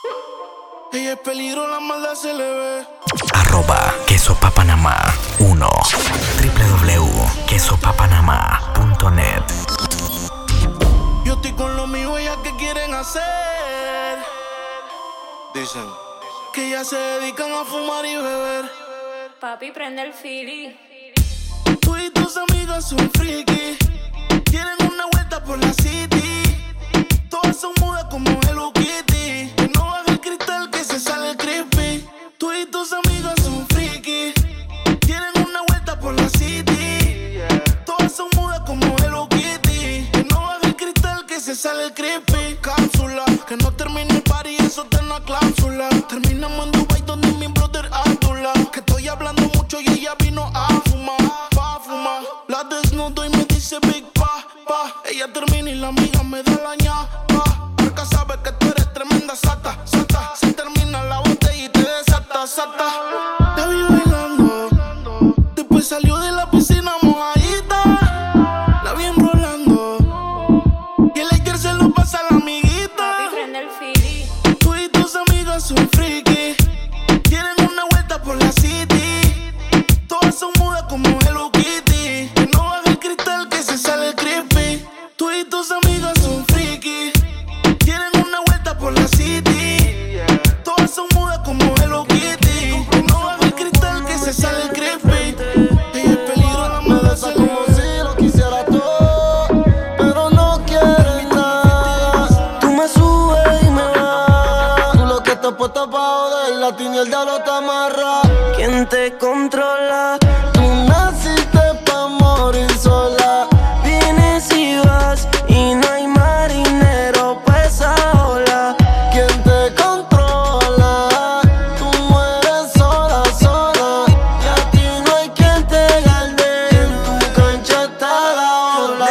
Ella es peligro, la maldad se le ve. @quesopapanamá 1 www.quesopapanamá.net. Yo estoy con lo mío, ellas que quieren hacer. Dicen que ya se dedican a fumar y beber. Papi, prende el fili. Tú y tus amigas son friki. Quieren una vuelta por la city. Todas son mudas como Hello Kitty. Que no baja el cristal, que se sale el creepy. Tú y tus amigas son friki. Quieren una vuelta por la city. Todas son mudas como Hello Kitty. Que no baja el cristal, que se sale el creepy. Cápsula, que no termine el party, eso está en la cláusula. Terminamos en Dubai donde mi brother Abdullah. Que estoy hablando mucho y ella vino a fumar. Pa' fumar. La desnudo y me dice Big Pa. Ella termina y la amiga me da la ñapa. Porque sabe que tú eres tremenda sata. Se termina la botella y te desata, sata. La vi bailando. Después salió de la piscina mojadita. La vi enrolando. Y el ayer se lo pasa a la amiguita. Papi, prende el fili. Tú y tus amigas son friki. Quieren una vuelta por la city. Todas son mudas como Hello Kitty. Que no baja el cristal, que se sale el creepy. Tú y tus amigas son friki. Quieren una vuelta por la city. Todas son mudas como Hello Kitty. Que no baja el cristal, que se sale el creepy. Ella es peligro, la Me besa como si lo quisiera todo, pero no quieres nada. Tú me subes y me bajas. Tú lo que estás puesta pa' joder, la tiene el diablo te amarra. ¿Quién te controla? Tú naciste pa' morir sola. Vienes y vas y no hay marinero pa' esa ola. ¿Quién te controla? Tú mueres sola, sola. Y a ti no hay quien te guarde. En tu cancha está la ola.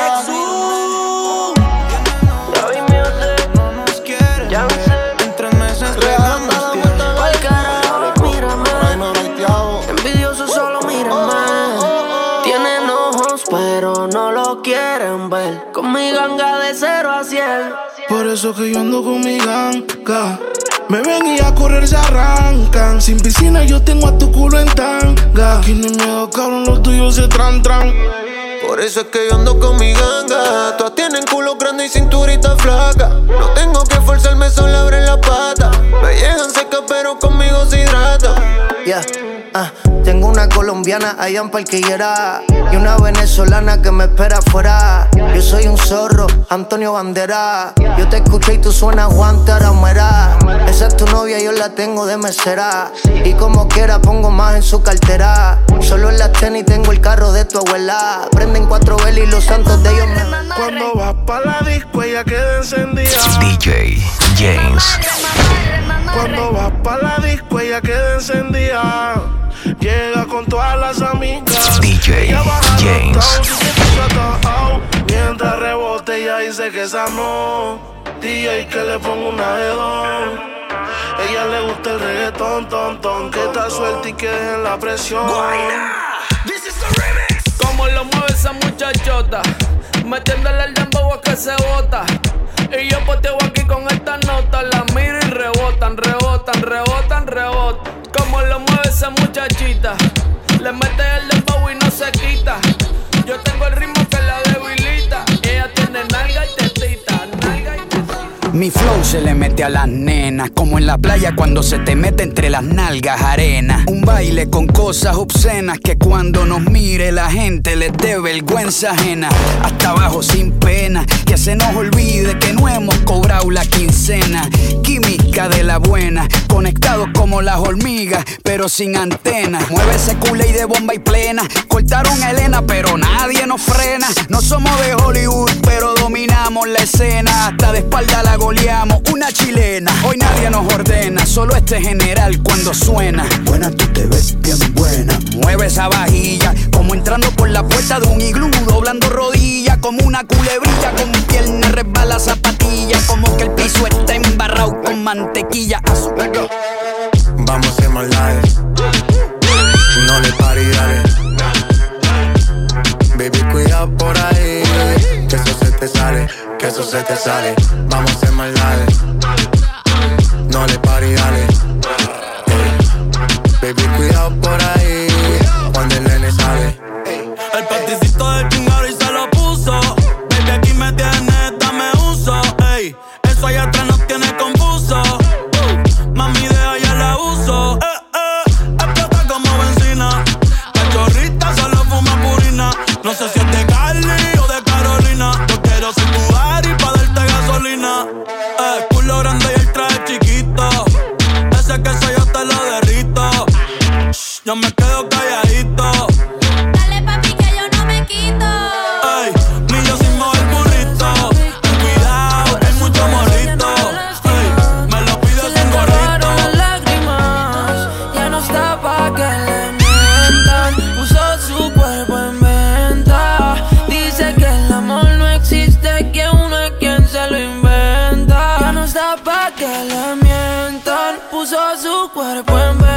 Gaby Music, No nos quieren ya ver. sé. En 3 meses Regálame pegamos la tiempo. vuelta, Pa'l carajo, mírame. Ay, me baiteado. Envidioso solo mírame. Tienen ojos pero no lo quieren ver. Con mi ganga de 0 a 100. Por eso que yo ando con mi ganga. Me ven y a correr se arrancan. Sin piscina yo tengo a tu culo en tanga. Aquí ni miedo, cabrón, los tuyos se tran. Por eso es que yo ando con mi ganga. Todas tienen culo grande y cinturita flaca. No tengo que forzarme, solo abren la pata. Me llegan secas pero conmigo se hidrata. Tengo una colombiana allá en Parquillera y una venezolana que me espera afuera. Yo soy un zorro, Antonio Bandera. Yo te escuché y tú suenas Guantanamera. Esa es tu novia, yo la tengo de mesera. Y como quiera pongo más en su cartera. Solo en las tenis tengo el carro de tu abuela. Prenden 4 velas y los santos de ellos me... Cuando vas pa' la disco ella queda encendida. DJ James. Cuando vas pa' la disco ella queda encendida. Llega con todas las amigas. DJ Ella baja los James. towns y se puso atao. Mientras rebote ella dice que esa no. DJ que le pongo una de don. Ella le gusta el reggaetón, ton. Que está suelta y que dejen la presión. Como lo mueve esa muchachota, metiéndole el dembow a que se bota. Y yo poteo aquí con esta nota. La miro y rebotan. Como lo mueve esa muchachita, le mete el dembow y no se quita. Yo tengo el ritmo que la debilita. Ella tiene nalga y tetita. Mi flow se le mete a las nenas, como en la playa cuando se te mete entre las nalgas arena. Un baile con cosas obscenas que cuando nos mire la gente les dé vergüenza ajena. Hasta abajo sin pena, que se nos olvide que no hemos cobrado la quincena. Química de la buena, conectados como las hormigas, pero sin antenas. Mueve ese culé y de bomba y plena. Cortaron a Elena, pero nadie nos frena. No somos de Hollywood, pero dominamos la escena. Hasta de espalda la goleamos, una chilena. Hoy nadie nos ordena, solo este general cuando suena. Buena, tú te ves bien buena. Mueve esa vajilla, como entrando por la puerta de un iglú. Doblando rodillas, como una culebrilla. Con pierna resbala zapatilla, como que el piso está embarrado con mantequilla. Vamos a hacer más live. No le pare y dale. Baby, cuida por ahí. Que eso se te sale, que eso se te sale. Vamos a hacer más live. No le pare, dale. Baby, cuidado por ahí cuando el nene sale. El paticito de chingado y se lo puso. Baby, aquí me tienes, dame uso. Ey, eso allá atrás nos tiene confuso. Mami, deja ya la uso. Explota como benzina. La chorrita solo fuma purina. No sé si es de Cali o de Carolina. Yo quiero ser tu Ari pa' darte gasolina. Culo grande y el traje chiquito. Ese queso yo te lo derrito. Yo me quedo calladito. Dale papi que yo no me quito. Ey, ni yo sin mover burrito. Ten cuidado, que hay mucho morrito. Ey, me lo pido sin gorrito. Las lágrimas, ya no está pa' que le mientan. Puso su cuerpo en venta. Dice que el amor no existe, que uno es quien se lo inventa. Ya no está pa' que le mientan. Puso su cuerpo en venta.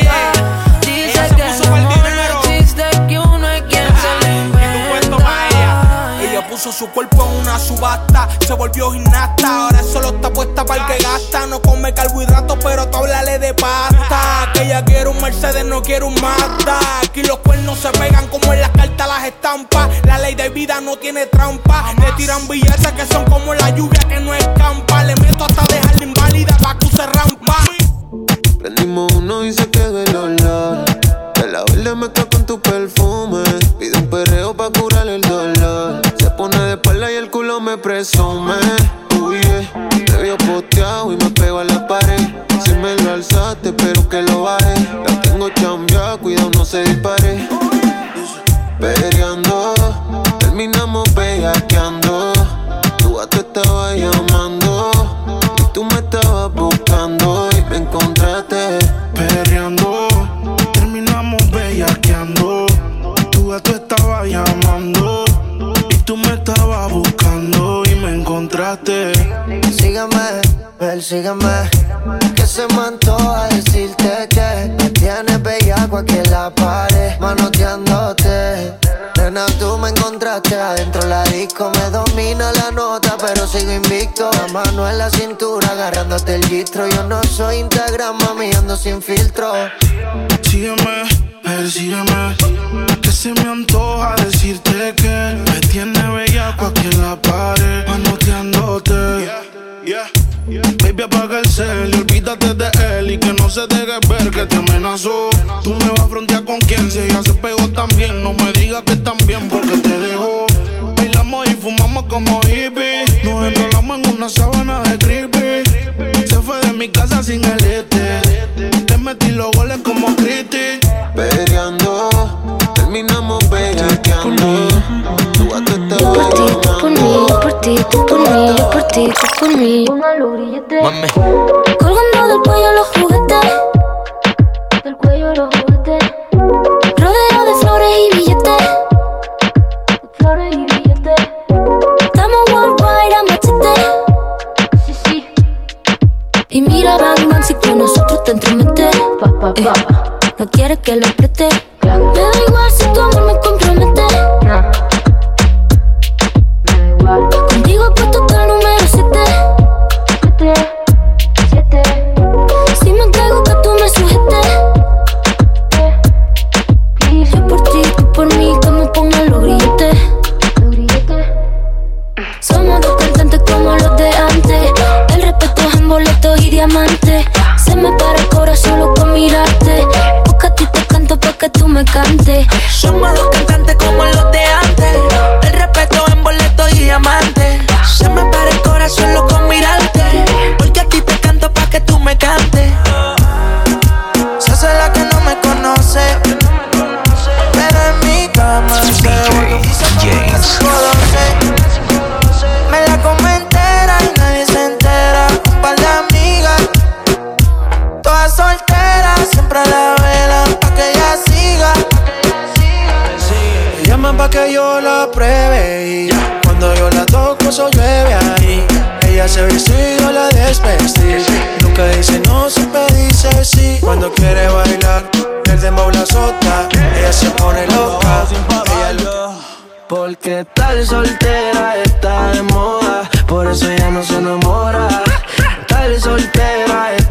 Dice que el amor no existe, que uno es quien se lo inventa. Ella puso su cuerpo en una subasta, se volvió gimnasta, ahora solo está puesta para el que gasta. No come carbohidratos, pero tú háblale de pasta. Que ella quiere un Mercedes, no quiere un Mazda. Aquí los cuernos se pegan como en las cartas las estampas. La ley de vida no tiene trampa. Le tiran billetes que son como la lluvia que no escampa. Le meto hasta dejarla inválida pa' que use rampa. Prendimos uno y se quedó el olor. De la verde mezcla con tu perfume. Pide un perreo pa' curar el dolor. Se pone de espalda y el culo me presume. Uy, te vio posteado y me pego a la pared. Si me lo alzaste, espero que lo baje. La tengo chambeada, cuidado no se dispare. Peleando, terminamos bellaqueando. Tu gato estaba llamando y tú me estabas buscando y me encontraste. Perreando, terminamos bellaqueando. Tu gato estaba llamando y tú me estabas buscando y me encontraste. Sígueme, persígueme, que se me antoja decirte que me tienes bellaco aquí en la pared, manoteándote. Nena, tú me encontraste adentro la disco. Me domina la nota, pero sigo invicto. La mano en la cintura, agarrándote el gistro. Yo no soy Instagram, mami, ando sin filtro. Sígueme, persígueme, que se me antoja decirte que me tiene bellaco aquí en la pared, manoteándote. Baby, apaga el cel y olvídate de él y que no se deje ver que te amenazó. Tú me vas a frontear con quien, si ella se pegó también. No me digas que también porque te dejó. Bailamos y fumamos como hippies. Nos enrolamos en una sábana de creepy. Se fue de mi casa sin el Te metí los goles como Cristi. Peleando, terminamos bellaqueando. Tu gato estaba Yo por mí, yo por ti, tú por mí, yo por ti, tú por mí. Mami. Colgando del cuello los juguetes, del cuello los juguetes. Rodeo de flores y billetes, de flores y billetes. Estamos worldwide a machete, sí, sí. Y mira, bang, bang, si con nosotros te entrometes. No quieres que lo apriete. Me da igual si tu amor me compromete. Contigo puesto hasta el número 7. Si me caigo que tú me sujetes. Yo por ti, tú por mí, que me pongan los grilletes. Somos dos cantantes como los de antes. El respeto es en boletos y diamantes. Se me para el corazón solo con mirarte. Porque a ti te canto pa' que tú me cantes. Somos dos cantantes como los de antes. El respeto en boletos y diamantes. Se me para el corazón solo con mirarte. Porque a ti te canto pa' que tú me cantes. Se hace la que no me conoce, pero en mi cama se vuelve James. Me la come entera y nadie se entera. Un par de amigas, todas solteras, siempre a la vela pa' que ella siga. Me llaman pa' que yo la pruebe y cuando yo la toco eso llueve ahí. Ella se viste y yo la desvestí. Nunca dice no, siempre dice sí. Cuando quiere bailar, el dembow la azota. Ella se pone loca. Porque tal soltera está de moda, por eso ella no se enamora. Tal soltera está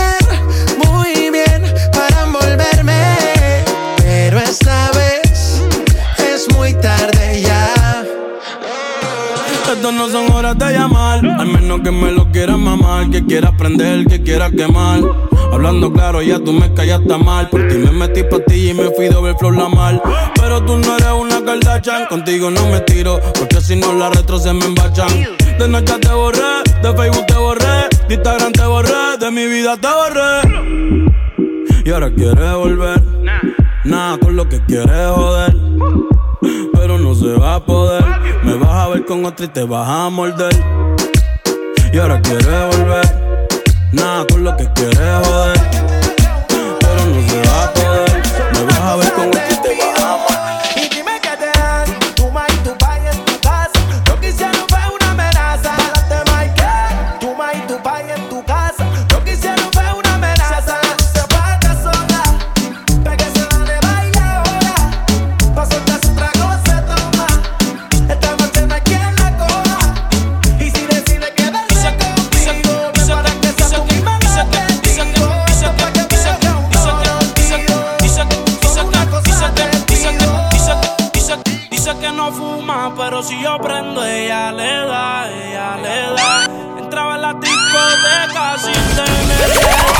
Al menos que me lo quieras mamar, que quiera aprender, que quiera quemar. Hablando claro, ya tú me callaste mal. Por ti me metí pastilla y me fui doble flor la mal. Pero tú no eres una Kardashian, contigo no me tiro, porque si no las retro se me embachan. De Snapchat te borré, de Facebook te borré, de Instagram te borré, de mi vida te borré. Y ahora quieres volver, nada con lo que quieres joder. Pero no se va a poder, me vas a ver con otra y te vas a morder. Y ahora quieres volver, nada con lo que quieres joder. Pero no se va a poder, me vas a ver con otra y te vas a morder. Y dime qué te dan, tu ma y tu pa y en tu casa. Lo que hicieron fue una amenaza. Adelante, Mike, tu ma y tu pa y en tu casa. Lo que hicieron fue una amenaza. Se falta sola, pa' que se van de baile ahora. Pa' soltar su trago se toma. Esta noche no hay quien la coja. Y si decide quedarse conmigo, para que sea tu misma dice que no fuma, pero si yo prendo, ella le da. Entraba en la discoteca sin tener.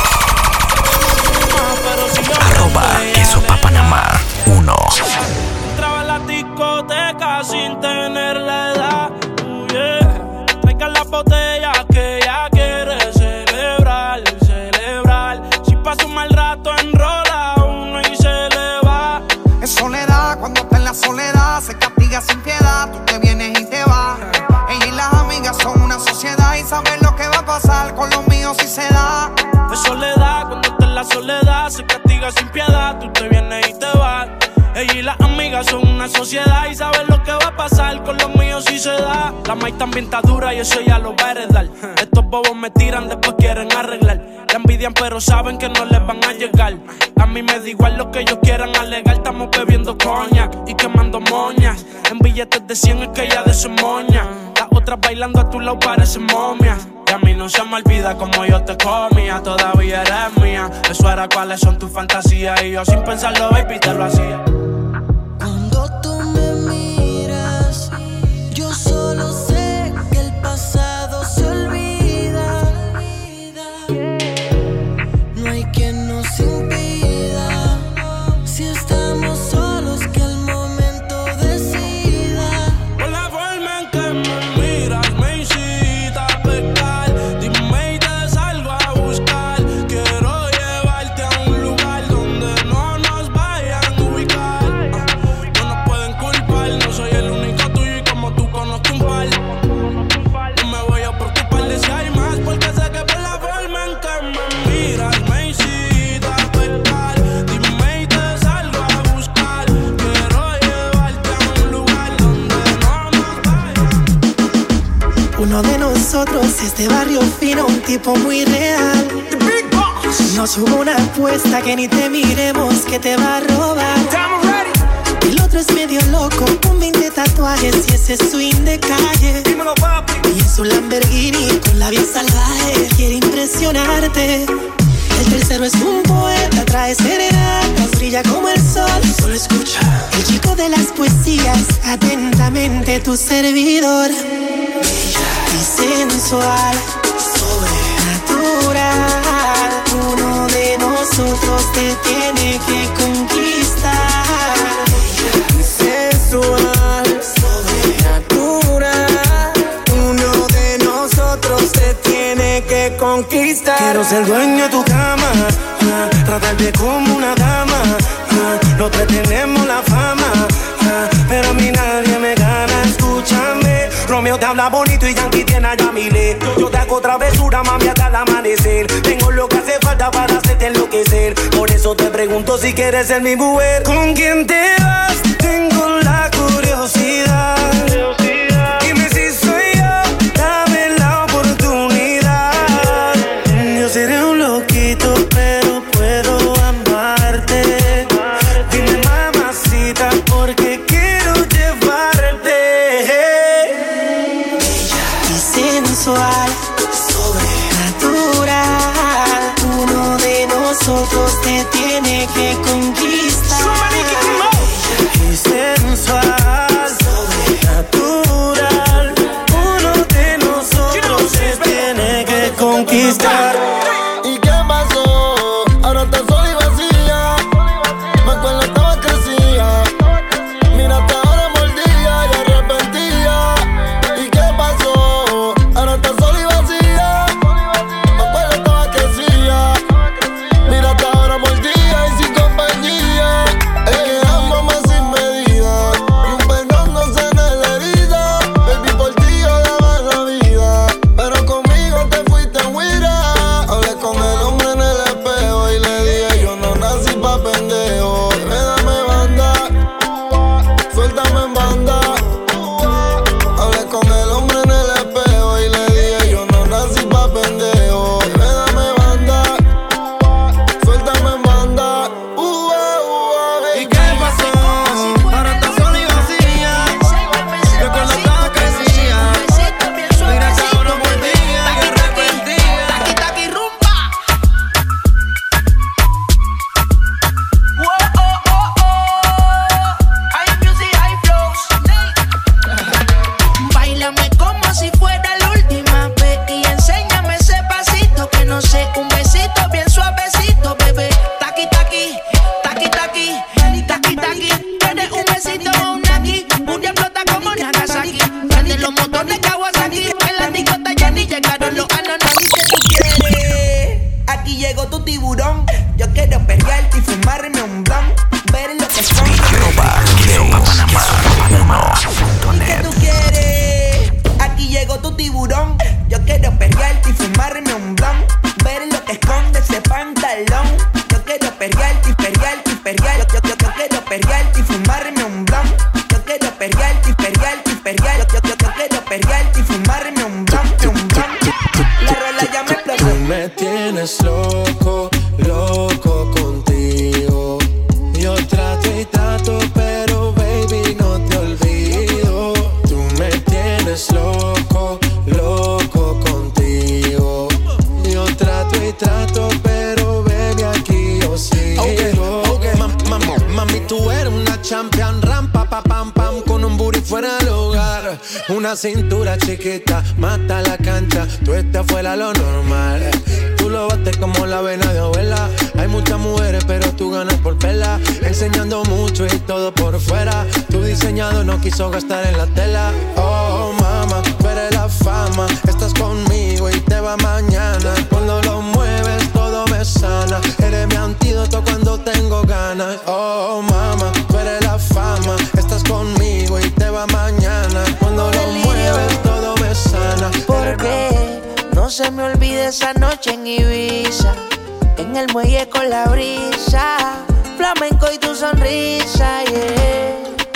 Pero si yo Arroba Queso Papanamá 1. entraba en la discoteca sin tener la edad. Yeah. Traigan las botellas que ella quiere celebrar. Si pasa un mal rato, enrola uno y se le va. Es soledad, cuando está en la soledad se castiga sin piedad, tú te vienes y te vas. Ella y las amigas son una sociedad y saben lo que va a pasar con los míos si se da. Es soledad, cuando está en la soledad se castiga sin piedad, tú te vienes y te vas. Ella y las amigas son una sociedad y saben lo que va a pasar con los míos si se da. La maíz también está dura y eso ya lo va a heredar. Estos bobos me tiran, después quieren arreglar. La envidian pero saben que no les van a llegar. A mí me da igual lo que ellos quieran alegar. Estamos bebiendo coñac y quemando moñas. En billetes de 100 es que ella de su moña. Las otras bailando a tu lado parecen momias. Y a mí no se me olvida como yo te comía. Todavía eres mía. Eso era cuáles son tus fantasías. Y yo sin pensarlo, baby, te lo hacía. Cuando tú me miras, yo solo sé que el pasado se olvida. No hay quien nos impida. Si estamos solos, que el momento decida. Por la forma en que me miras, me incita a pecar. Dime y te salgo a buscar. Quiero llevarte a un lugar donde no nos vayan a ubicar. No nos pueden culpar, no soy el único tuyo y como tú conozco un par. No me voy a preocupar de si hay más, porque sé que por la forma en que me miras, me incita a pecar. Dime y te salgo a buscar. Quiero llevarte a un lugar donde no nos vayan. Uno de nosotros es de barrio fino, un tipo muy real. Nos hubo una apuesta que ni te miremos que te va a robar. El otro es medio loco, con 20 tatuajes y ese swing de calle. Y en su Lamborghini con la vida salvaje quiere impresionarte. El tercero es un poeta, trae serenatas, brilla como el sol. Solo escucha. El chico de las poesías, atentamente tu servidor. Bella y sensual, sobrenatural. Uno de nosotros te tiene que conquistar. Bella y sensual, sobrenatural. Uno de nosotros te tiene que conquistar. Quiero ser dueño de tu cama, tratarte como una dama. Los tres tenemos la fama, pero a mí nadie me gana. Escúchame, Romeo te habla bonito y Yankee tiene a Yamile. Yo te hago travesura, mami, hasta el amanecer. Tengo lo que hace falta para hacerte enloquecer. Por eso te pregunto si quieres ser mi mujer. ¿Con quién te vas? Tengo la curiosidad. Dime si soy yo, dame la oportunidad. Yo seré un loquito, pero puedo amarte. Dime, mamacita, porque quiero llevarte. Bella y sensual, sobrenatural. Uno de nosotros te tiene que conquistar. Bella y sensual, sobrenatural. Uno de nosotros Yo quiero perrearte y fumarme un blunt, ver lo que esconde ese pantalón. Yo quiero perrearte y perrearte y perrearte. Yo quiero perrearte y fumarme un blunt. Yo quiero perrearte y perrearte y perrearte. Yo quiero perrearte y fumarme un blunt, un blunt. La rola ya me explotó. Tú me tienes loco, loco contigo. Yo trato y trato, pero baby no te olvido. Tú me tienes loco, loco contigo. Yo trato y trato, pero baby aquí yo sigo. Okay. Mami, tú eres una champion, rampa, pa, pam, pam, con un booty fuera del hogar. Una cintura chiquita, mata la cancha, tú estás fuera lo normal. Tú lo bates como la vena de abuela. Hay muchas mujeres, pero tú ganas por pela. Enseñando mucho y todo por fuera. Tu diseñado no quiso gastar en la tela. Oh, mama, tú eres la fama. Estás conmigo y te va mañana. Cuando lo mueves, todo me sana. Eres mi antídoto cuando tengo ganas. Oh, mama, tú eres la fama. Estás conmigo y te va mañana. Cuando lo mueves, todo me sana. Porque no se me olvide esa noche en Ibiza, en el muelle con la brisa, flamenco y tu sonrisa, yeah.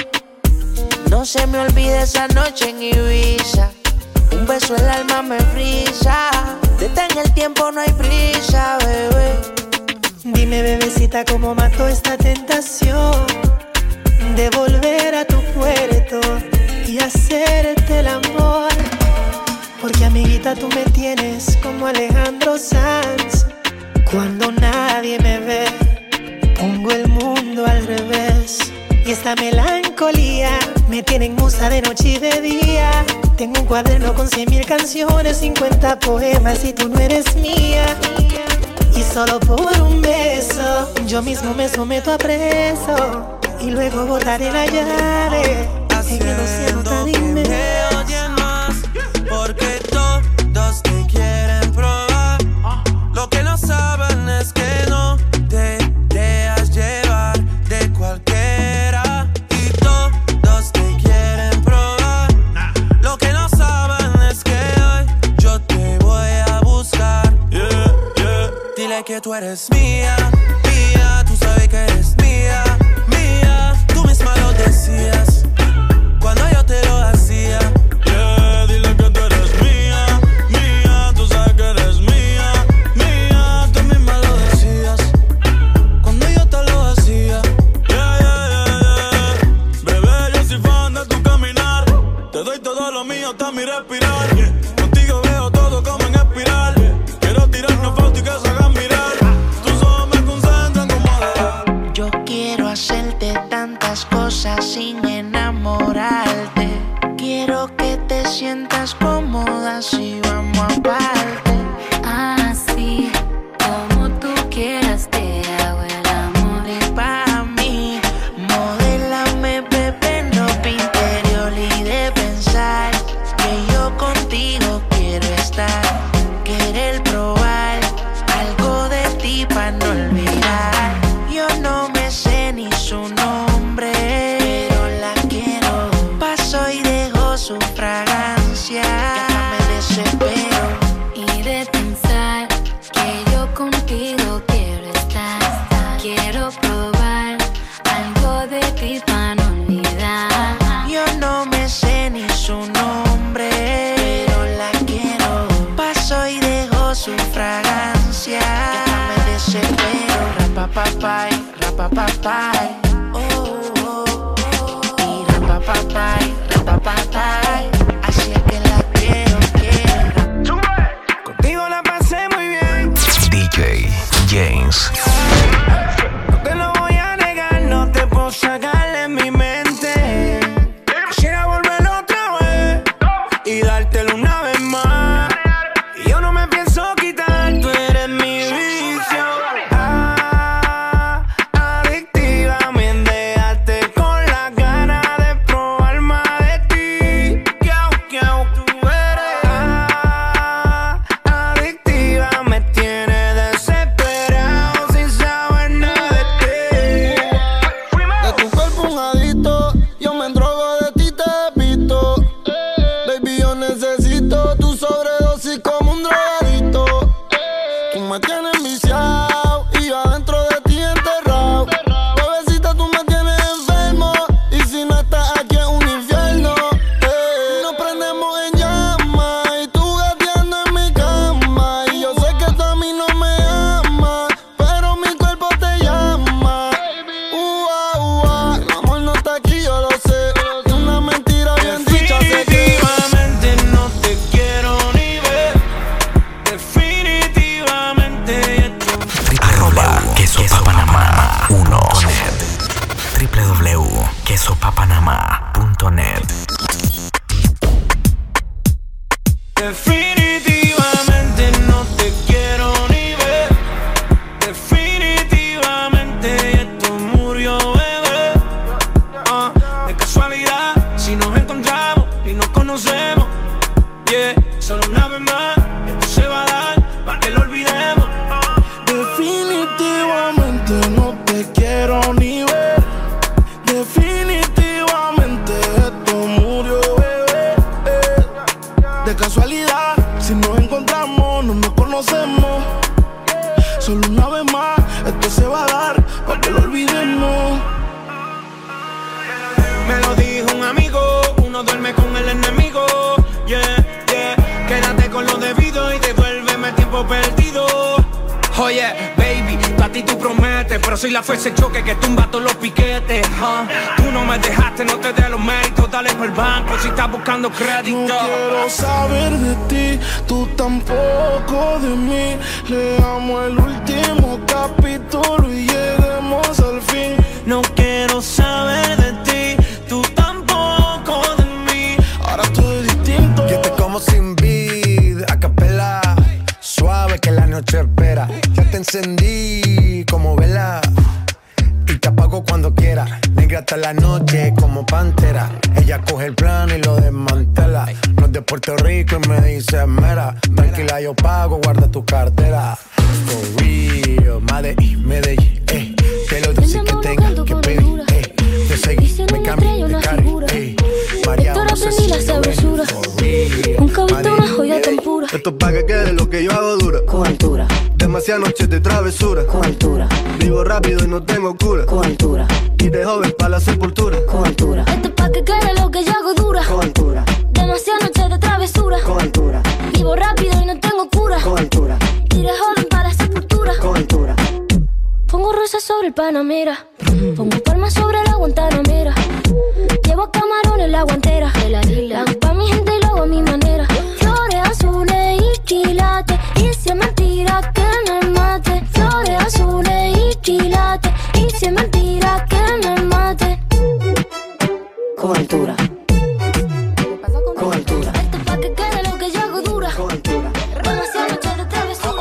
No se me olvide esa noche en Ibiza, un beso el alma me frisa. Detén el tiempo, no hay prisa, bebé. Dime, bebecita, cómo mató esta tentación de volver a tu puerto y hacerte el amor. Porque amiguita, tú me tienes como Alejandro Sanz. Cuando nadie me ve, pongo el mundo al revés. Y esta melancolía me tiene en musa de noche y de día. Tengo un cuaderno con 100,000 canciones, 50 poemas y tú no eres mía. Y solo por un beso, yo mismo me someto a preso. Y luego botaré la llave en el océano tan inmenso. Porque todos te quieren probar. Lo que no saben es que no te dejas llevar de cualquiera. Y todos te quieren probar. Lo que no saben es que hoy yo te voy a buscar. Dile que tú eres mía, mía. Tú sabes que eres mía, mía. Tú misma lo decías cuando yo te lo hacía. Dile que tú eres mía, mía. Tú sabes que eres mía, mía. Tú misma lo decías cuando yo te lo hacía. Bebé, yo soy fan de tu caminar. Te doy todo lo mío hasta mi respirar. Contigo veo todo como en espiral. Quiero tirarnos fotos y que se hagan mirar. Tus ojos me concentran como adorar. Yo quiero hacerte tantas cosas sin enamorarte. Quiero que te sientas cómoda si vamos aparte. Así como tú quieras te hago el amor. Y pa' mí, modélame, bebé, ropa interior y de pensar que yo contigo quiero estar. Querer probar algo de ti pa' no olvidar. Yo no me sé ni su nombre, pero la quiero. Paso y dejo su fragancia. Ya me desespero. Y de pensar que yo contigo quiero estar. Quiero probar algo de ti para no olvidar. Yo no me sé ni su nombre, pero la quiero. Paso y dejo su fragancia. Ya me desespero. Rapapapay, rapapapay. Y rapapapay, rapapapay. Así es que la quiero, quiero. Contigo la pasé muy bien. DJ James. No te lo voy a negar, no te puedo sacar de mi mente. Quisiera volver otra vez y dártelo una vez más. Y yo no me pienso quitar, tú eres mi vicio. Adictiva, me encontramos, no nos conocemos. Solo una vez más, esto se va a dar, para que lo olvidemos. Me lo dijo un amigo, uno duerme con el enemigo. Yeah, yeah, quédate con lo debido y devuélveme el tiempo perdido. Oye, baby, a ti tú prometes, pero soy la fuerza de choque que tumba todos los piquetes. Tú no me dejaste, no te dé los méritos, dale por el banco si estás buscando crédito. No quiero saber de ti, tú tampoco de mí. Leamos el último capítulo y lleguemos al fin. No quiero saber de ti, tú tampoco de mí. Ahora todo es distinto. Yo te como sin vid, a capela, suave que la noche espera. Ya te encendí como vela y te apago cuando quiera. Negra hasta la noche como pantera. Ella coge el plano y lo desmantela. No es de Puerto Rico y me dice mera. Tranquila, yo pago, guarda tu cartera. For real, Medellín, te lo dulce que tenga que pedir, te seguí, me cambié de carry, María, no sé si lo ves. Nunca he visto una joya tan pura. Esto es pa' que quede lo que yo hago dura. Con altura. Demasiadas noches de travesura. Con altura. Vivo rápido y no tengo cura. Con altura. Y de joven pa' la sepultura. Con altura. Esto es pa' que quede lo que yo hago dura. Con altura. Demasiadas noches de travesura. Con altura. Vivo rápido y no tengo cura. Con altura. Y de joven pa' la sepultura. Con altura. Pongo rosas sobre el Panamera. Pongo palmas sobre la Guantanamera. Llevo camarones en la guantera. Hago pa' mi gente y lo hago a mi manera. Flores azules y quilates. Y si es mentira que me mate. Flores azules y quilates. Y si es mentira que me mate. Con altura. Con altura. Esto es pa' que quede lo que yo hago dura. Con altura. Demasiadas noches de travesura.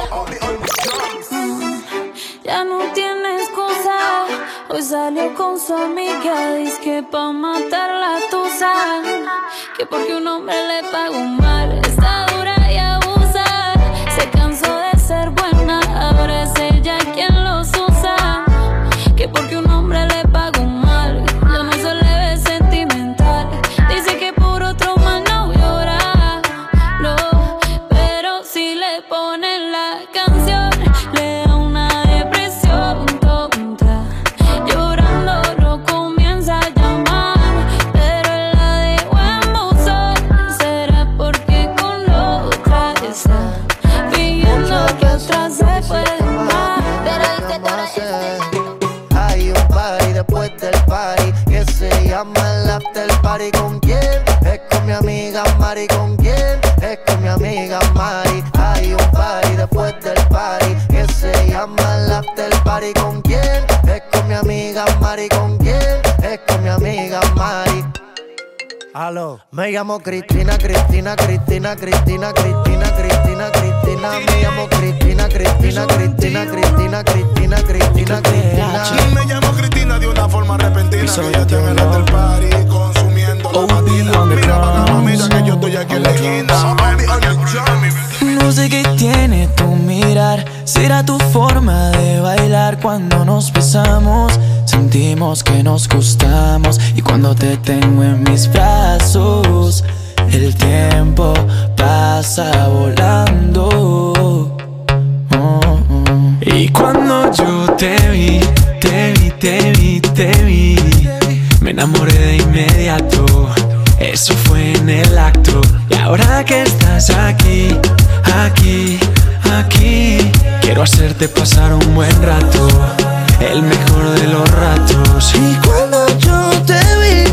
Ya no tiene excusa. Hoy salió con su amiga. Dice que pa' matar la tusa. Que porque un hombre le pagó mal. Está dura y abusa. Se cansó de ser buena. Ahora es ella quien los usa. Que porque un hombre le pagó mal. Ya no se le ve sentimental. Dice que por otro más no llora. No, pero si le ponen la canción le da una depresión tonta. Llorando no comienza a llamar, pero él la dejó en buzón. Será porque con otra está fingiendo que otra se puede más. Pero dice todo hay un party después del party que se llama el after party. ¿Con quién? Es con mi amiga Mari. ¿Con quién? Es con mi amiga Mari. Hay un party después del party que se llama el after party. ¿Con quién? Es con mi amiga Mari. ¿Con quién? Es con mi amiga Mari. Aló. Me llamo Cristina, Cristina, Cristina, Cristina, Cristina, Cristina, Cristina. Me llamo Cristina, Cristina, Cristina, Cristina, Cristina, Cristina, Cristina. Me llamo Cristina de una forma repentina. Que ya te en el party consumiendo la matina. Mira para acá, mamita, que yo estoy aquí en la esquina. No sé qué tiene tu mirar. Será tu forma de bailar. Cuando nos besamos sentimos que nos gustamos. Y cuando te tengo en mis brazos el tiempo pasa volando. Y cuando yo te vi, me enamoré de inmediato. Eso fue en el acto. Y ahora que estás aquí, aquí, aquí, quiero hacerte pasar un buen rato, el mejor de los ratos. Y cuando yo te vi,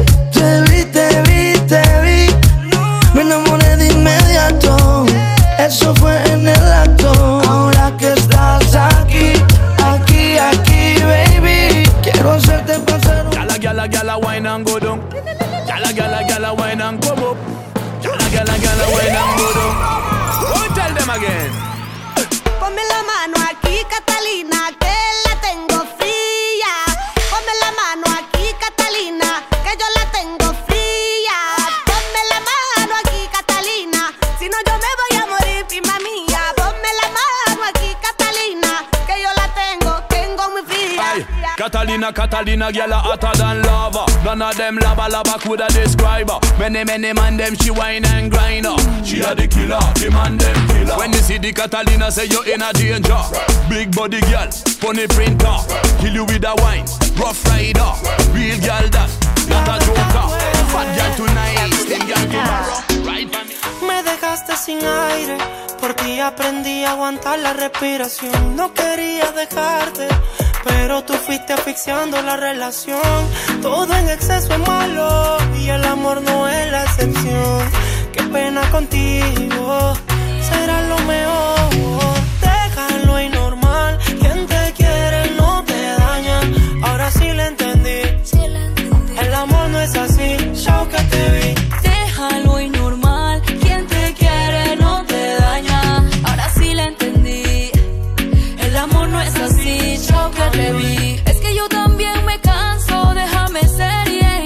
me enamoré de inmediato. Eso fue en el acto. Ahora que estás aquí, aquí, aquí, baby, quiero hacerte pasar un... Gyal, wine and go down. Gyal, wine and come up. Gyal, wine and go down. Go tell them again. Ponme la mano aquí, Catalina, que la tengo fría. Ponme la mano aquí, Catalina, que yo la tengo fría. Ponme la mano aquí, Catalina, si no yo me voy a morir, prima mía. Ponme la mano aquí, Catalina, que yo la tengo muy fría. Ay, Catalina, girl hotter than lava. None of them lava coulda describe her. Many man them she wine and grind her. She a the killer, the man them killer. When you see the Catalina, say you in a danger. Big body girl, funny printer. Kill you with a wine, rough rider. Real girl that, not a joker. Fat girl tonight, slim girl tomorrow. Right for me. Me dejaste sin aire, por ti aprendí a aguantar la respiración. No quería dejarte, pero tú fuiste asfixiando la relación. Todo en exceso es malo y el amor no es la excepción. Qué pena contigo, será lo mejor. Déjalo y normal, quien te quiere no te daña. Ahora sí le entendí, el amor no es así, chao que te vi. Déjalo y normal, quien te quiere no te daña. Ahora sí le entendí, el amor no es así, chao que te vi. Es que yo también me canso, déjame ser,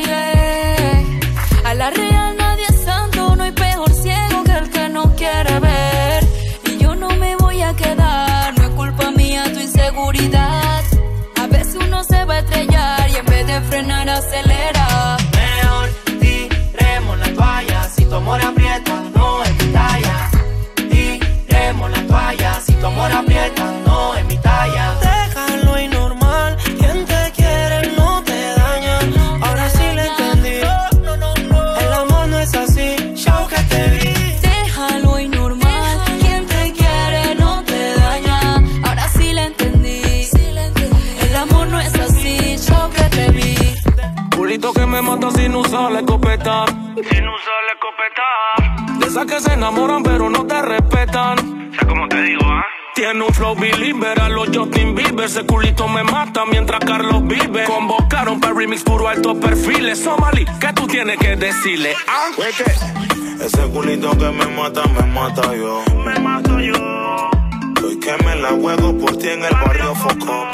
A la real nadie es santo, no hay peor ciego que el que no quiere ver. Y yo no me voy a quedar, no es culpa mía tu inseguridad. A veces uno se va a estrellar y en vez de frenar acelera. Mejor tiremos la toalla, si tu amor aprieta no es mi talla. Tiremos la toalla, si tu amor aprieta no es mi talla. Déjalo y normal, quien te quiere no te daña. Ahora sí le entendí, el amor no es así, chao que te vi. Déjalo y normal, quien te quiere no te daña. Ahora sí le entendí, el amor no es así, chao que te vi. Culito que me mata sin usar la escopeta. De esas que se enamoran pero no te respetan. ¿Sabes cómo te digo, Tiene un flow believer a los Justin Bieber. Ese culito me mata mientras Carlos vive. Convocaron para remix puro alto perfiles. Somali, ¿qué tú tienes que decirle? Ese culito que me mata yo. Me mato yo. Hoy que me la juego por ti en el barrio Foco.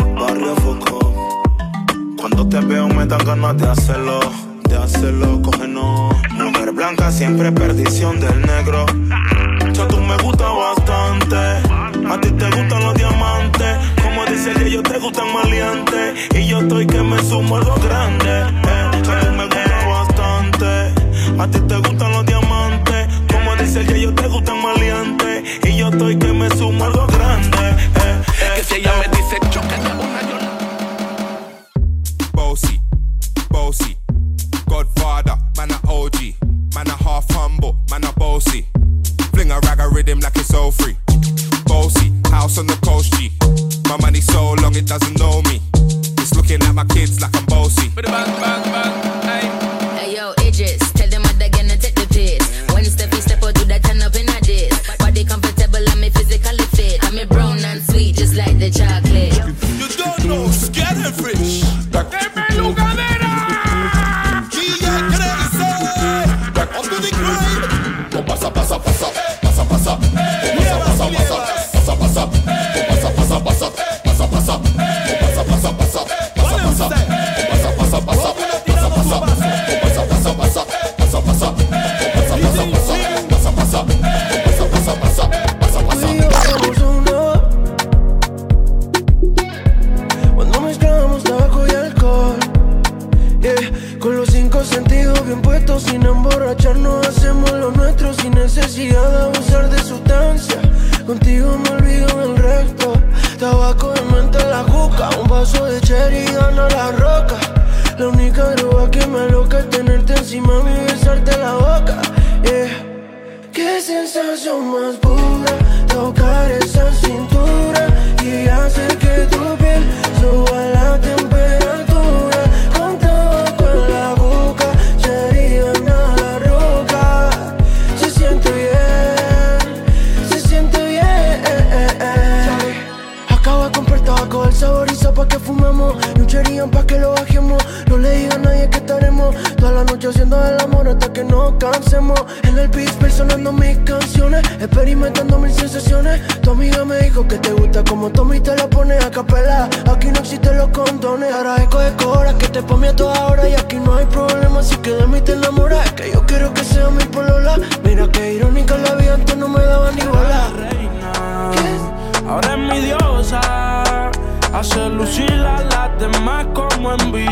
Cuando te veo me dan ganas de hacerlo, cógenos. Mujer blanca siempre perdición del negro. Ya tú me gusta bastante. A ti te gustan los diamantes. Como dice el ellos te gustan maleantes. Y yo estoy que me sumo algo grande. Ya tú me gusta bastante. A ti te gustan los diamantes. Como dice el ellos te gustan maleantes. Y yo estoy que me sumo algo grande. Que si ella me dice choque de una yo. Bossy, Godfather, man a OG, man a half humble, man a bossy. Fling a rag a rhythm like it's all free. Bossy, house on the coast G. My money so long it doesn't know me. It's looking at my kids like I'm bossy. Hey yo, Idris, tell them what they're gonna take the piss. When step out, do that turn up in a diss. Body comfortable, I'm physically fit. I'm a brown and sweet, just like the chocolate. You don't know, scared and fresh. Cuando mezclamos tabaco y alcohol, con los 5 sentidos bien puestos, sin emborracharnos hacemos lo nuestro, sin necesidad de abusar de sustancia. Contigo me olvido del resto. Tabaco de menta la juca, un vaso de cherry gana la roca. La única droga que me aloca es tenerte encima y besarte la boca. Qué sensación más pura, tocar esa cintura y hacer que tu piel suba la temperatura. Con tabaco en la boca, cherry gana la roca. Se siente bien, Acabo de comprar tabaco, el saboriza pa' que fumemos y un cherry pa' que lo bajemos. No le diga a nadie que estaremos toda la noche haciendo el amor hasta que nos cansemos. En el beat sonando mis canciones, experimentando mil sensaciones. Tu amiga me dijo que te gusta como Tommy te lo pones a capela. Aquí no existen los condones, agradezco de cobras que te ponme a toda hora. Y aquí no hay problema, así que de mí te enamoras. Es que yo quiero que sea mi polola. Mira que irónica la vida, antes no me daba ni bola. Ahora es mi diosa, hace lucir a las demás con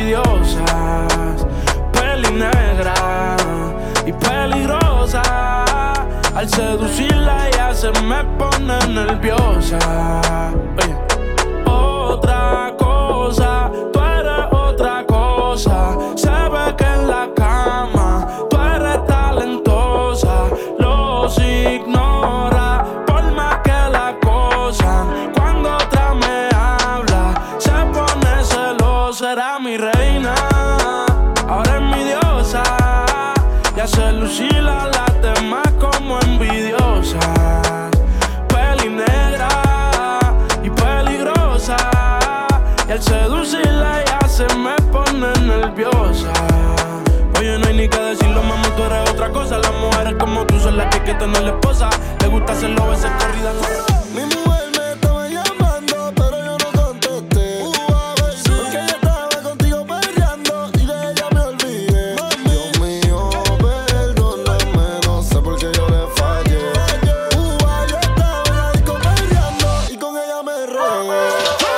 envidiosas. Peli negra y peligrosa. Al seducirla ella se me pone nerviosa. Oye. Otra cosa, tú eres otra cosa. Se ve que en la cama tú eres talentosa. Los ignora por más que la acosan. Cuando otra me habla se pone celosa. Era mi reina, ahora es mi diosa. Y hace lucir a las demás como envidiosas. Peli negra y peligrosa. Y al seducirla ya se me pone nerviosa. Oye, no hay ni que decirlo, mamá, tú eres otra cosa. Las mujeres como tú son las que hay que tener la esposa. Le gusta hacerlo, veces corrida. Mi mujer me estaba llamando, pero yo no contesté. Porque ella estaba contigo peleando y de ella me olvidé. Dios mío, perdóname, no sé por qué yo le fallé. Yo estaba en la disco peleando y con ella me regué.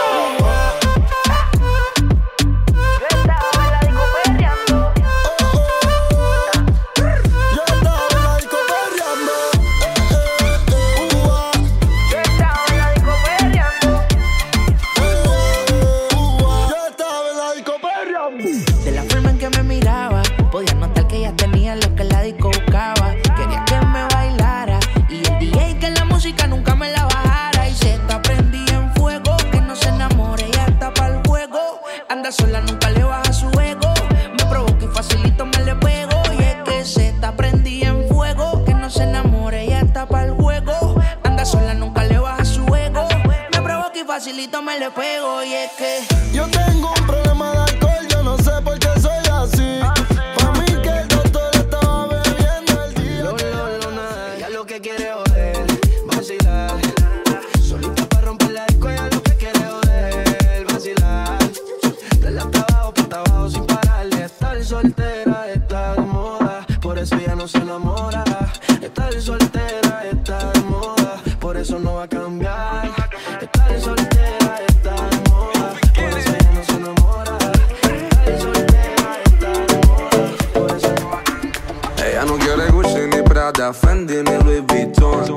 De la forma en que me miraba, podía notar que ella tenía lo que la disco buscaba. Quería que me bailara y el DJ que la música nunca me la bajara. Y se está prendida en fuego, que no se enamore, ella está pa'l juego. Anda sola, nunca le baja su ego. Me provoca y facilito me le pego. Y es que se está prendida en fuego, que no se enamore, ella está pa'l juego. Anda sola, nunca le baja su ego. Me provoca y facilito me le pego. Y es que yo tengo un problema de alcohol, yo no sé por qué soy así. Pa' mí que el doctor estaba bebiendo el día. Ella lo que quiere joder, vacilar. Solita para romper la disco, ella lo que quiere joder, vacilar. De la hasta abajo sin pararle. Estar soltera está de moda, por eso ella no se enamora. Estar soltera está de moda, por eso no va a cambiar. Estar soltera está de moda, por eso ella no se enamora. Estar soltera está de moda, por eso no va a cambiar. Ella no quiere Gucci ni Prada, Fendi ni Louis Vuitton.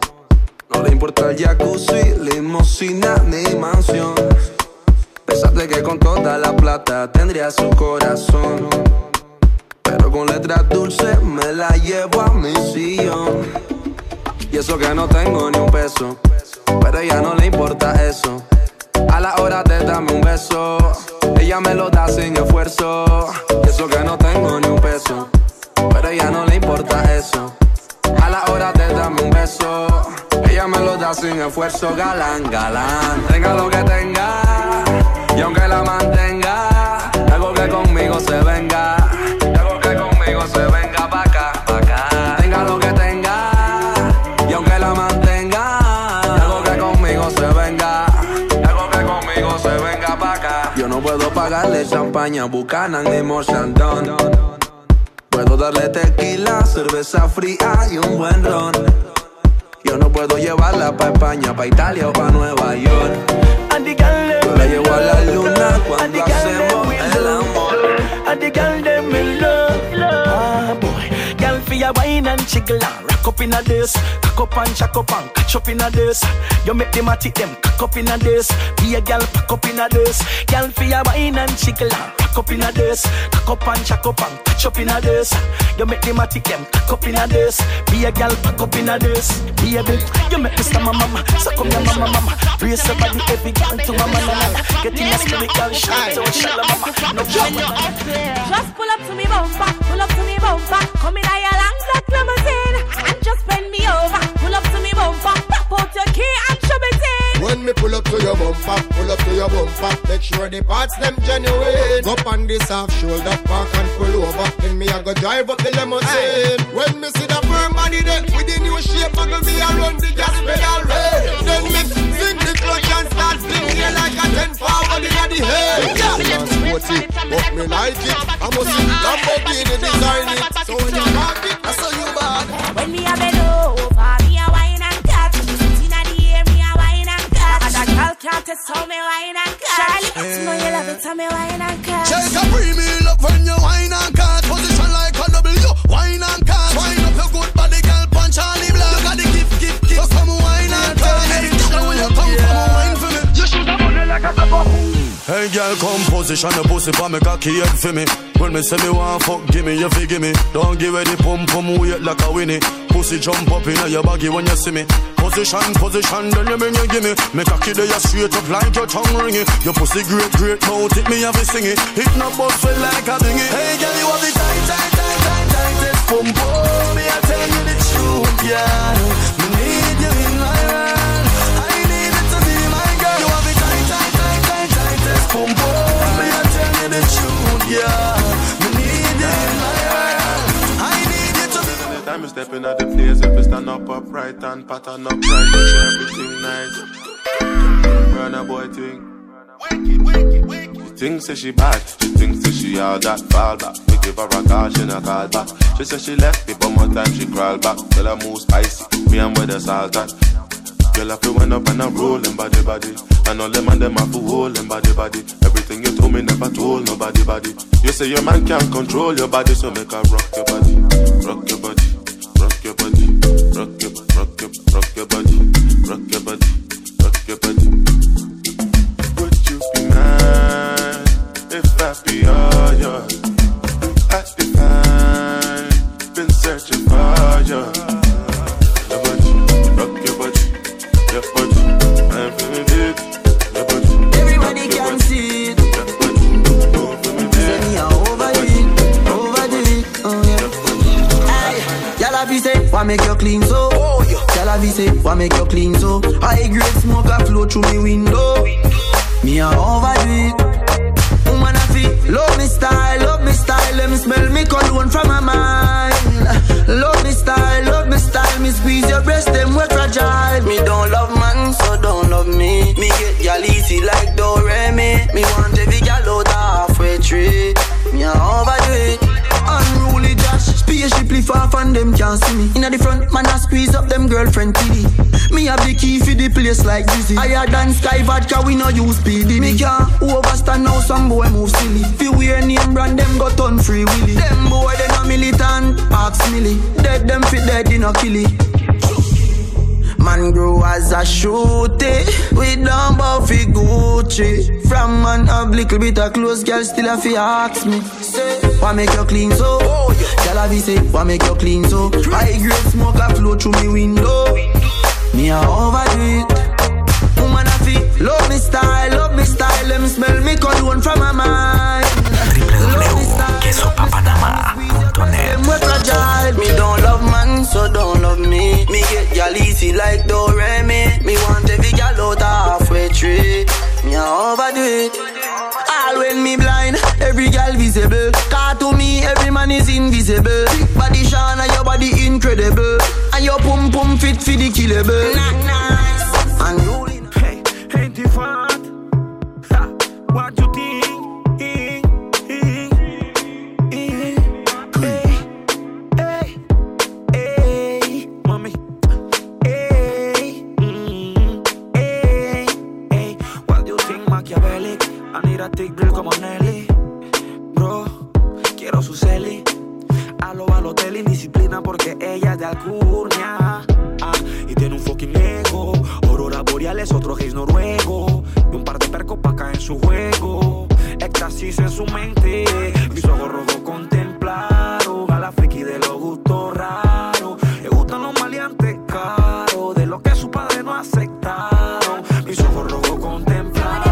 No le importa el jacuzzi, limusina ni mansión. Pensaste que con toda la plata tendría su corazón, pero con letras dulces me la llevo a mi sillón. Y eso que no tengo ni un peso, pero a ella no le importa eso. A la hora de darme un beso, ella me lo da sin esfuerzo. Y eso que no tengo ni un peso, pero a ella no le importa eso. A la hora de darme un beso, ella me lo da sin esfuerzo. Galán, galán, tenga lo que tenga, y aunque la mantenga, algo que conmigo se venga, algo que conmigo se venga pa' acá, pa' acá. Tenga lo que tenga, y aunque la mantenga, algo que conmigo se venga, algo que conmigo se venga pa' acá. Yo no puedo pagarle champaña, Buchanan ni Mochandon. Puedo darle tequila, cerveza fría y un buen ron. Yo no puedo llevarla pa' España, pa' Italia o pa' Nueva York. Yo la llevo a la luna cuando hacemos el amor. And the girl them in love, ah boy. Girl for your wine and jiggle and rock up in a this. Cock up and jack up and catch up in a this. You make them a tick them cock up in a this. Be a girl pack up in a this. Girl for your wine and jiggle and rock up in a this. Cock up and jack up and catch up in a this. You make them a tick them cock up in a this. Be a girl pack up in a this. Baby, you make me stammer mama. So come your mama. Brace your body every girl to mama nana. Get in a spiritual shot to a shallow mama. No drama. Just pull up to me bumper, pull up to me bumper. Come in your long black limousine and just bend me over. Pull up to me bumper, pop out your key and shove it in. When me pull up to your bumper, pull up to your bumper. Make sure the parts them genuine. Up on this half shoulder, park and pull over. Then me I go drive up the limousine. When me see the firm body there with the new shape, I go me a run the gas pedal red. Then me sing the clutch and start singing like a 10 forward in the head. But me like it, I must see Lamborghini design it. So when you rock it, I saw you bad. When me a bend over, me a wine and cut. Inna the air, me a wine and cut. And a girl can't test how me wine and cut. know you love it, tell me wine and cut. Shake a premium up when you wine and cut. Position like a W, wine and cut. Wine up your good body, girl, punch Charlie Black. You got the gift, so come wine and cut. Hey, girl, when you come wine for me. You should have money like a couple. Hey, girl, come position your pussy for me, cocky head for me. When me say me want fuck, give me, you fi give me. Don't give it the pum pum, wait like a winnie. Pussy jump up in your baggy when you see me. Position, then you bring you give me. Me cocky there, you straight up like your tongue ringing. Your pussy great, mouth it me have it singing. Hit no bus feel like a dingy. Hey girl, you have the tightest pum pum. Me I tell you the truth, yeah. Me need you in my world. I need it to be my girl. You have the tightest pum pum. Me I tell you the truth, yeah. Me need you in my world. I need you to be. Anytime you step in at the place, if you stand up upright and pattern upright, make sure everything nice. Run a boy thing. She thinks that she bad, she thinks that she all that fall back. We give her a call, she not call back. She said she left me, but more time she crawl back. Tell her move spicy, me and with the salt at. Girl, I feel went up and I'm rolling body. And all them and them have to hold them body. Everything you told me never told nobody body. You say your man can't control your body, so make her rock your body. Rock your body, rock your body, rock your body, rock your body, rock your body, rock your body. Would you be mine if I be all yours? I'd be fine, been searching for you. Your body, rock your body, your body, I'm feeling it. Your body, everybody can see it. Say me a overdo it, oh yeah. Aye, y'all have say, why make you clean so? Y'all have say, why make you clean so? High grade smoke a flow through me window. Me a overdo it. Woman I feel, love me style. Let me smell me cologne from my mind. Love me style, me squeeze your breast, them we fragile. Me don't love man, so don't love me. Me get y'all easy like Doremi. Me want every gal out halfway tree. Me a overdo it. Unruly Josh, spaceshiply far from them can't see me. Inna the front, man I squeeze up them girlfriend kitty. Me have the key for the place like Dizzy. Higher than Sky Vodka, we no use PD. Me can't overstand now, some boy move silly. Fi wear name brand, them got on free willy. Them boy, they no militant, ask Millie. Dead them fit dead, they no kill it. Man grow as a shooty. We don't bow fi Gucci. From man have little bit of clothes, girl still a fi ask me. Say, why make you clean so? Girl a say, why make you clean so? High grade smoke a flow through me window. Me a overdo it. Woman a feel, love me style. Let me smell me cologne from my mind. www.quesopapanama.net. Me don't love man, so don't love me. Me get y'all easy like Doremi. Me want every gal out halfway tree. Me a overdo it. All when me blind, every gal visible. Car to me, every man is invisible. Big body Shana, your body incredible. And your pum pum fit for the killable. Nice. And rolling. Hey, ain't it fun? Ha, what you think? Take drill como Nelly, bro, quiero su celi. A lo Balotelli, disciplina porque ella es de Alcurnia. Y tiene un fucking ego. Aurora boreales, otro gays noruego. Y un par de percos pa' caer en su juego. Éxtasis en su mente. Mis ojos rojos contemplaron a la friki de los gustos raros. Le gustan los maleantes caros, de lo que su padre no aceptaron. Mis ojos rojos contemplaron.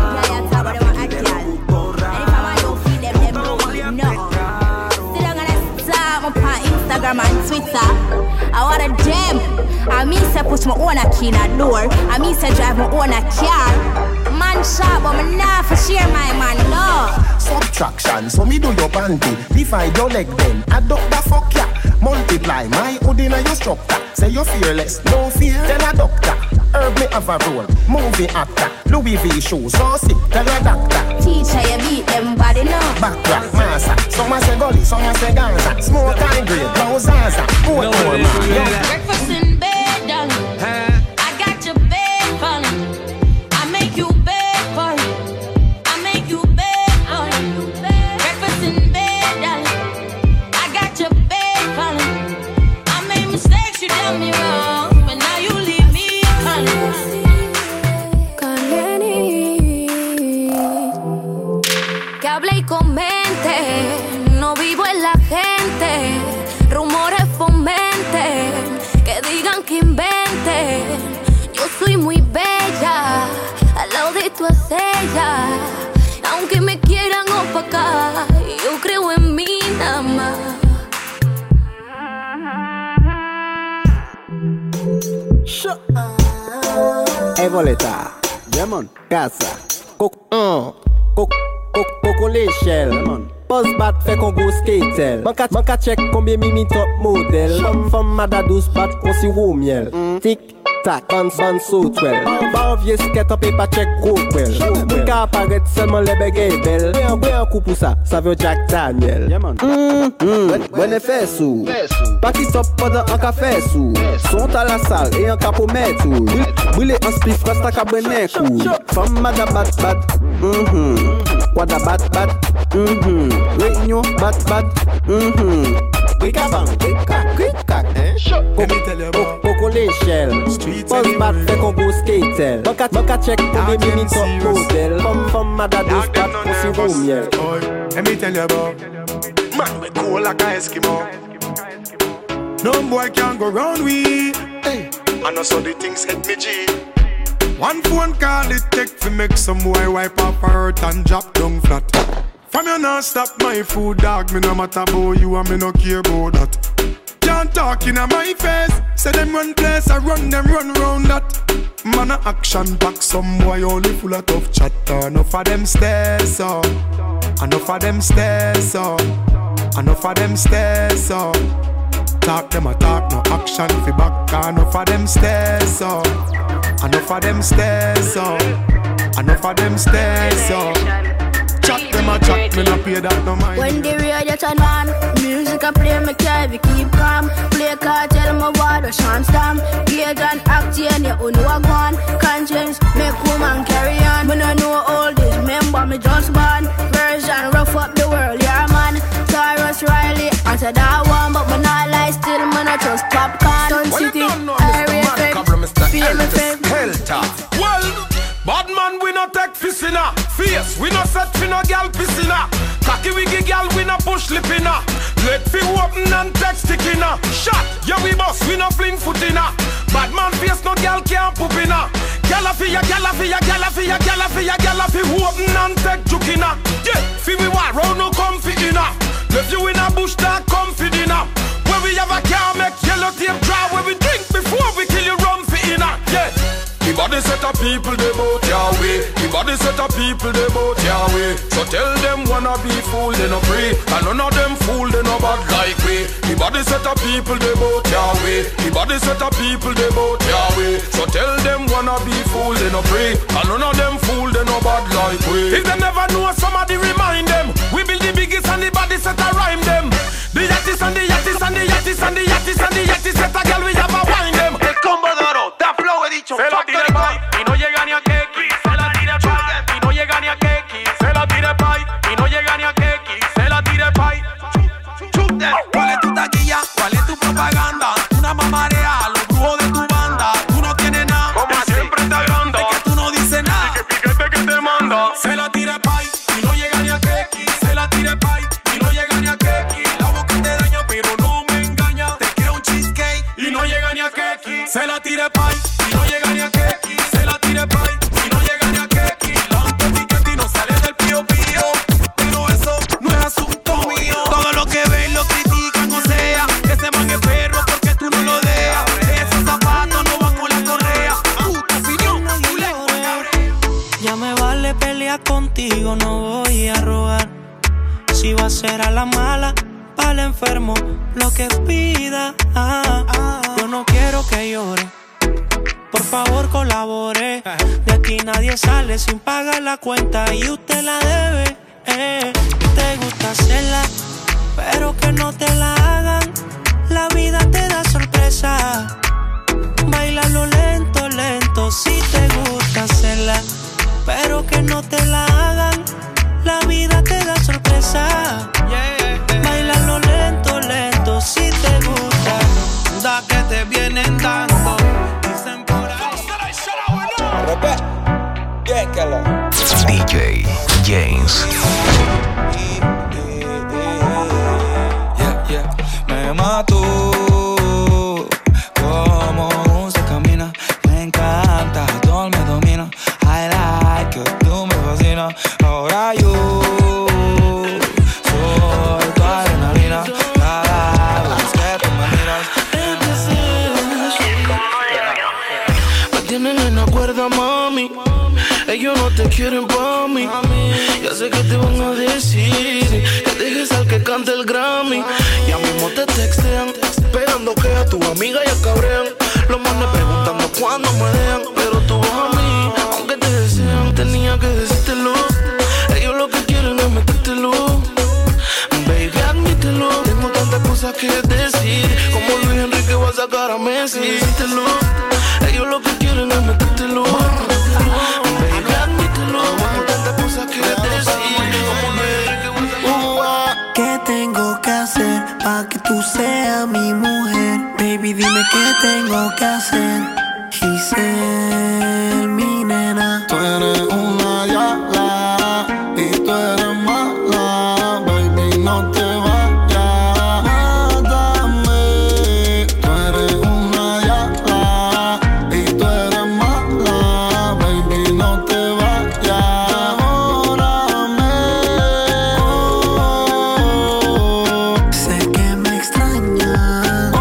Instagram and Twitter. I want a gem. I mean say push my own a key in a door. I mean say drive my own a car. Man shop but me nah for share my man, no. Subtraction, so me do your panty. Divide your leg then, adopt the fuck ya. Multiply my hood in your structure. Say you're fearless, no fear, tell a doctor. Herb me have a role, movie actor. Louis V shoes, so sick, tell a doctor. Teacher, you beat them body now. Backrack, massa. Some a say gully, some a say Gaza. Smoke high grade, blow Zaza. Go no, more man. Breakfast in bed, darling. I got your bed, falling. I make you bed, falling. I make comenten, no vivo en la gente. Rumores fomenten, que digan que inventen. Yo soy muy bella, al lado de tu ella. Aunque me quieran opacar, yo creo en mí nada más. Evoleta, Demon, Casa, Coco l'échelle, Buzz bat fait qu'on go skatel. Manka check combien mimi top modèle. Femme mada douce bat on si roux miel. Tic tac, ban so twel. Ban vieux skate up et pas check gros well. Mon cas apparaît seulement les bégayes belles. Ouais un coup pour ça veut Jack Daniel. Bon effet sous. Parti top pendant un café sous. Sont à la salle et un capot mettre tout. Brûler un spliff reste à cabrener coup. Femme mada bat. Wada bat. Réunion bat. Bricabang, cric-cac, Coco l'échelle. Buzz bat fait qu'on go skatel. Manka check pour les mini top modèle. Femme mada douce bat on si roux miel. Let me tell you about man, we cool like a Eskimo. No boy can go round we. Hey, I know so the things hit me G. One phone call it take to make some boy wipe up her hurt and drop down flat. From you not stop my food dog, me no matter about you and me no care about that. Can't talk in my face, say them run place, I run them run round that. Man a action back, some boy only full of tough chatter. Enough of them stairs so, enough of them stairs so, enough of them stairs so. Talk them a talk, no action fi back. Enough of them stairs so, enough of them stairs so, enough of them stairs so. Chat them a chat, me no pay that no mind. When the radio turn on, music a play, me carry keep calm. Play card, tell me what a chance stamp. Gauge and act, and you know a gone. Conscience, make woman carry on. Me no know all this, remember me just born. Version, rough up the world, yeah man. Cyrus Riley, answer that one, but me not lie still, me no trust popcorn. Sun City, area feel me fame. Well, bad man we no take fish inna. Face we no set fi no gal piss inna. Cocky wiggy gal we no push lip inna. Let fi open and take stick inna. Shot, yeah we boss we no fling foot inna. Bad man face no gal can't poop inna. Gala fi ya open and take juke inna. Yeah, fi we war round no comfy inna. Left you in a bush that comfy dinner. Where we have a car make yellow tape dry. Where we drink before we kill you rum fi inna. Yeah. The body set of people they bout your way. The body set of people they bout your way. So tell them wanna be fool they no free. And none of them fool they no bad like we. The body set of people they bout your way. The body set of people they bout your way. So tell them wanna be fool they no free. And none of them fool they no bad like we. If they never know somebody remind them. We build the biggest and the body set a rhyme them. The yattis and the yattis and the yattis and the yattis and the yattis set a girl we have a wine them. El combo de oro, da flow he dicho. Se la tire pay y no llega ni a Keki. Se la tire pay y no llega ni a Keki. Se la tire pay y no llega ni a Keki. Se la tire pay. ¿Cuál es tu taquilla? ¿Cuál es tu propaganda? Una mamarea a los brujos de tu banda. Tú no tienes nada, como siempre te agranda. Es que tú no dices nada. Y que piquete que te manda. Se la tire pay y no llega ni a Keki. Se la tire pay y no llega ni a Keki. La boca te daña pero no me engaña. Te quiero un cheesecake y no llega ni a Keki. Se la tire pay y no llega ni a Keki. Se la tire pay y no llega ni a Keki. La piquete y no sale del pío pío. Pero eso no es asunto mío. Todo lo que ven lo critican, o sea, que se man es perro porque tú no lo dejas. Esos zapatos no van con la correa. Tu opinión, tú le ya me vale pelear contigo, no voy a robar. Si va a ser a la mala, para el enfermo, lo que pida. Yo no quiero que llore, por favor colabore. De aquí nadie sale sin pagar la cuenta y usted la debe. Te gusta hacerla, pero que no te la hagan. La vida te da sorpresa. Bailalo lento, lento, si te gusta hacerla, pero que no te la hagan. La vida te da sorpresa. Bailalo lento, lento, si te gusta. Da que te vienen dando. Dicen por ahí. DJ James. Me mató como se camina. Me encanta, todo me domina. I like you, tú me fascinas. Ahora yo soy tu adrenalina. Cada vez que tú me miras. Me tienen en la cuerda, mami. Ellos no te quieren pa' mí. Ya sé que te van a decir que dejes al que cante el Grammy. Ya mismo te textean, esperando que a tu amiga ya cabrean. Los manes preguntando cuándo me dejan, pero tú vas a mí, aunque te desean. Tenía que decírtelo. Ellos lo que quieren es metértelo. Baby, admítelo. Tengo tantas cosas que decir, como Luis Enrique va a sacar a Messi. Decírtelo. Ellos lo que quieren es metértelo. Baby, admítelo. Tengo tantas cosas que decir, como Luis Enrique va a sacar. ¿Qué tengo que hacer pa' que tú seas mi mujer? Baby, dime qué tengo que hacer. Giselle, mi nena. Tú eres una yala y tú eres mala. Baby, no te vayas, mátame. Tú eres una yala y tú eres mala. Baby, no te vayas, órame. Sé que me extrañas.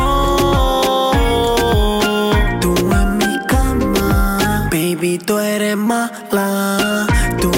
Tú en mi cama. Baby, tú eres mala. Tú